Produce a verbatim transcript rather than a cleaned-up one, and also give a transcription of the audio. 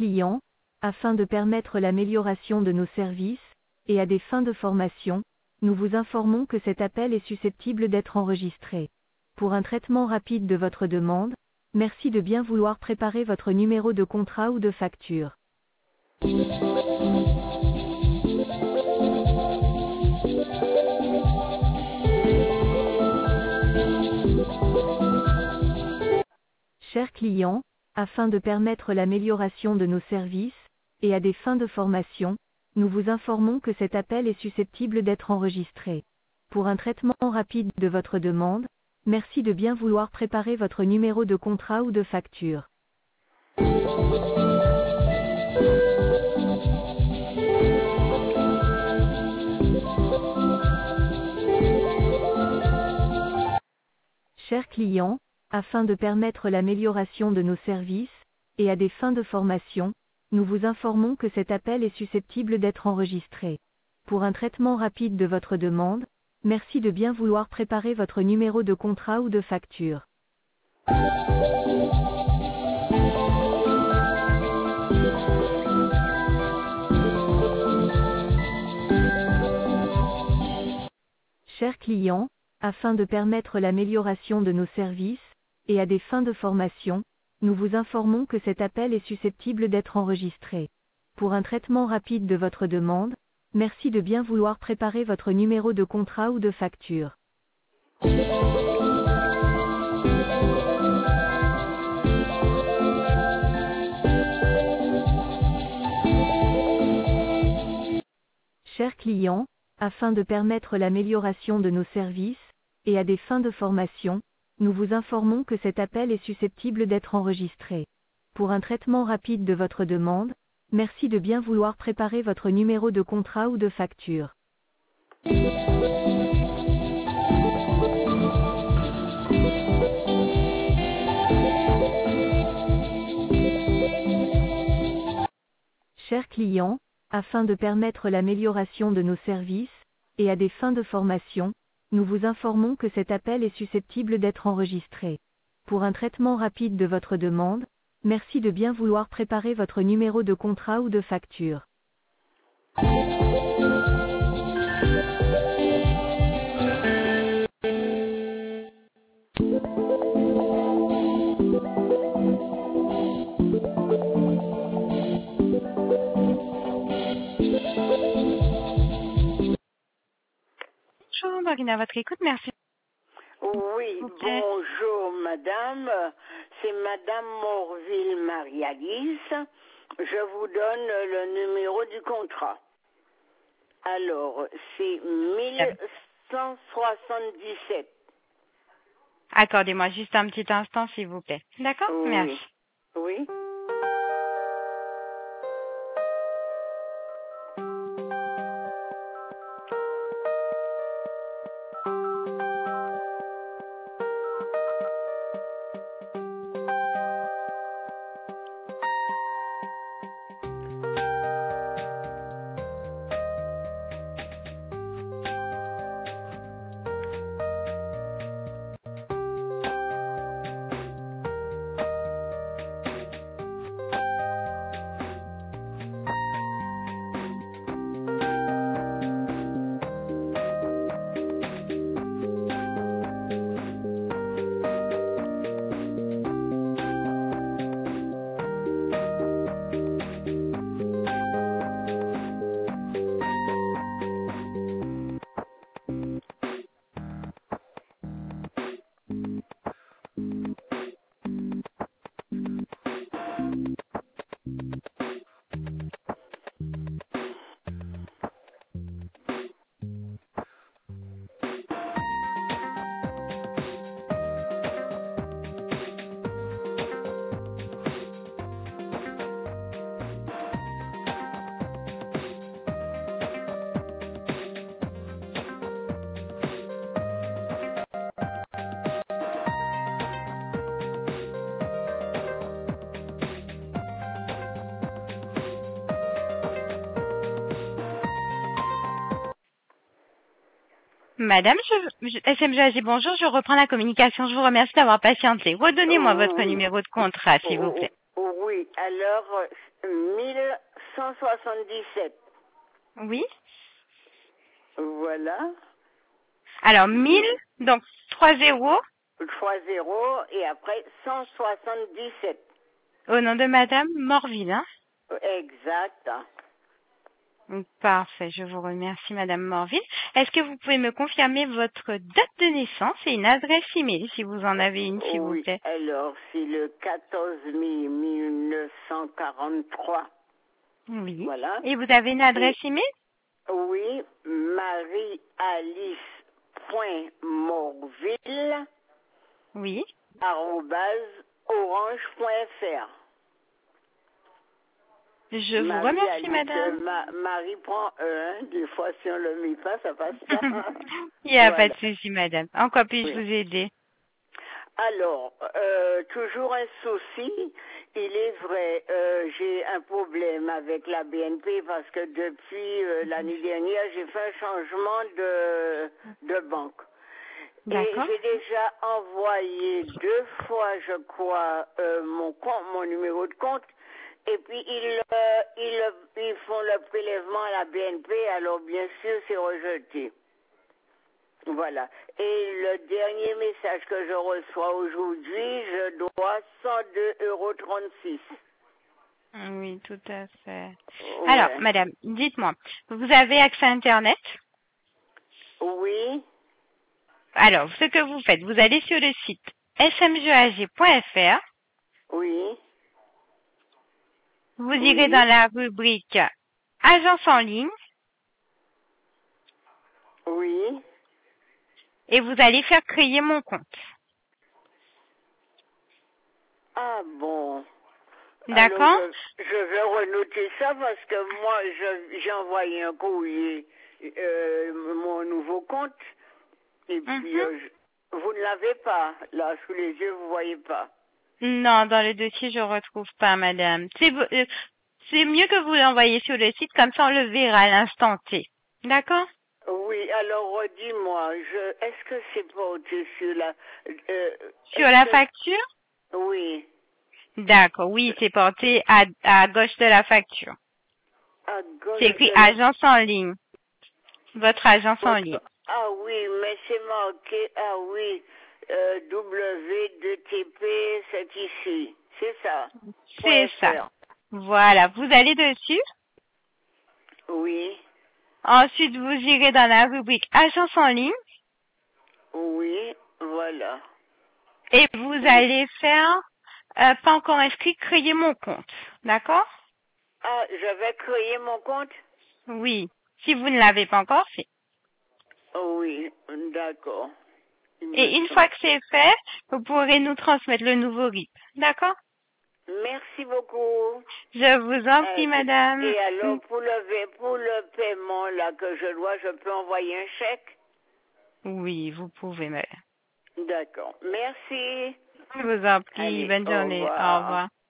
client, afin de permettre l'amélioration de nos services, et à des fins de formation, nous vous informons que cet appel est susceptible d'être enregistré. Pour un traitement rapide de votre demande, merci de bien vouloir préparer votre numéro de contrat ou de facture. Chers clients, afin de permettre l'amélioration de nos services, et à des fins de formation, nous vous informons que cet appel est susceptible d'être enregistré. Pour un traitement rapide de votre demande, merci de bien vouloir préparer votre numéro de contrat ou de facture. Chers clients, afin de permettre l'amélioration de nos services, et à des fins de formation, nous vous informons que cet appel est susceptible d'être enregistré. Pour un traitement rapide de votre demande, merci de bien vouloir préparer votre numéro de contrat ou de facture. Chers clients, afin de permettre l'amélioration de nos services, et à des fins de formation, nous vous informons que cet appel est susceptible d'être enregistré. Pour un traitement rapide de votre demande, merci de bien vouloir préparer votre numéro de contrat ou de facture. Chers clients, afin de permettre l'amélioration de nos services, et à des fins de formation, nous vous informons que cet appel est susceptible d'être enregistré. Pour un traitement rapide de votre demande, merci de bien vouloir préparer votre numéro de contrat ou de facture. Chers clients, afin de permettre l'amélioration de nos services, et à des fins de formation, nous vous informons que cet appel est susceptible d'être enregistré. Pour un traitement rapide de votre demande, merci de bien vouloir préparer votre numéro de contrat ou de facture. Bonjour, Marina, à votre écoute, merci. Oui, bonjour madame, c'est madame Morville Marie-Alice. Je vous donne le numéro du contrat. Alors, c'est mille cent soixante-dix-sept. Accordez-moi juste un petit instant, s'il vous plaît. D'accord? Oui. Merci. Oui. Madame, je, je, S M G A G, bonjour, je reprends la communication. Je vous remercie d'avoir patienté. Redonnez-moi votre numéro de contrat, s'il vous plaît. Oui, alors mille cent soixante-dix-sept. Oui. Voilà. Alors, mille, donc trois zéros, trois zéros et après cent soixante-dix-sept. au nom de Madame Morville, hein? Exact. Parfait, je vous remercie Madame Morville. Est-ce que vous pouvez me confirmer votre date de naissance et une adresse email, si vous en avez une, s'il vous Oui, plaît? alors c'est le quatorze mai mille neuf cent quarante-trois. Oui. Voilà. Et vous avez une adresse Et, email? oui, marie-alice.morville Oui. arobase orange.fr. Je vous Marie remercie Alice, euh, Madame. Ma- Marie prend un, des fois si on le met pas, ça passe pas. Il n'y a pas Voilà. de souci Madame. En quoi puis-je Oui. vous aider? Alors, euh, toujours un souci. Il est vrai, euh, j'ai un problème avec la B N P parce que depuis euh, l'année dernière, j'ai fait un changement de, de banque. Et D'accord. j'ai déjà envoyé deux fois, je crois, euh, mon compte, mon numéro de compte. Et puis ils, euh, ils, ils font le prélèvement à la B N P, alors bien sûr c'est rejeté. Voilà. Et le dernier message que je reçois aujourd'hui, je dois cent deux euros trente-six. Oui, tout à fait. Alors, Ouais. Madame, dites-moi, vous avez accès à Internet? Oui, Alors, ce que vous faites, vous allez sur le site s m g a g point f r, oui, vous irez oui, dans la rubrique Agence en ligne oui. et vous allez faire créer mon compte. Ah bon. Alors D'accord? je, je vais renoter ça parce que moi je- j'ai envoyé un courrier, euh, mon nouveau compte, et puis Mhm. euh, je- vous ne l'avez pas, là sous les yeux, vous voyez pas. Non, dans le dossier, je retrouve pas, madame. C'est vo- euh, c'est mieux que vous l'envoyez sur le site, comme ça on le verra à l'instant T. D'accord? Oui, alors redis-moi, je est-ce que c'est porté sur la euh, Sur est-ce la que facture? oui, D'accord, oui, c'est porté à, à gauche de la facture. à C'est gauche écrit de la agence en ligne. Votre agence en ligne. votre ah oui, mais c'est marqué ah oui euh, W deux T P c'est ici, c'est ça. C'est Point ça. .fr. Voilà, vous allez dessus. Oui, Ensuite, vous irez dans la rubrique agence en ligne oui, voilà. et vous Oui. allez faire euh, pas encore inscrit, créer mon compte. D'accord? Ah, je vais créer mon compte? Oui. Si vous ne l'avez pas encore fait. Oh, oui, d'accord. Il me Et une fois semble. que c'est fait, vous pourrez nous transmettre le nouveau R I P. D'accord? Merci beaucoup. Je vous en Euh, prie, madame. Et alors, pour le, pour le paiement là que je dois, je peux envoyer un chèque? Oui, vous pouvez, madame. D'accord. Merci. Je vous en prie. Allez, Bonne au journée. Au revoir. revoir.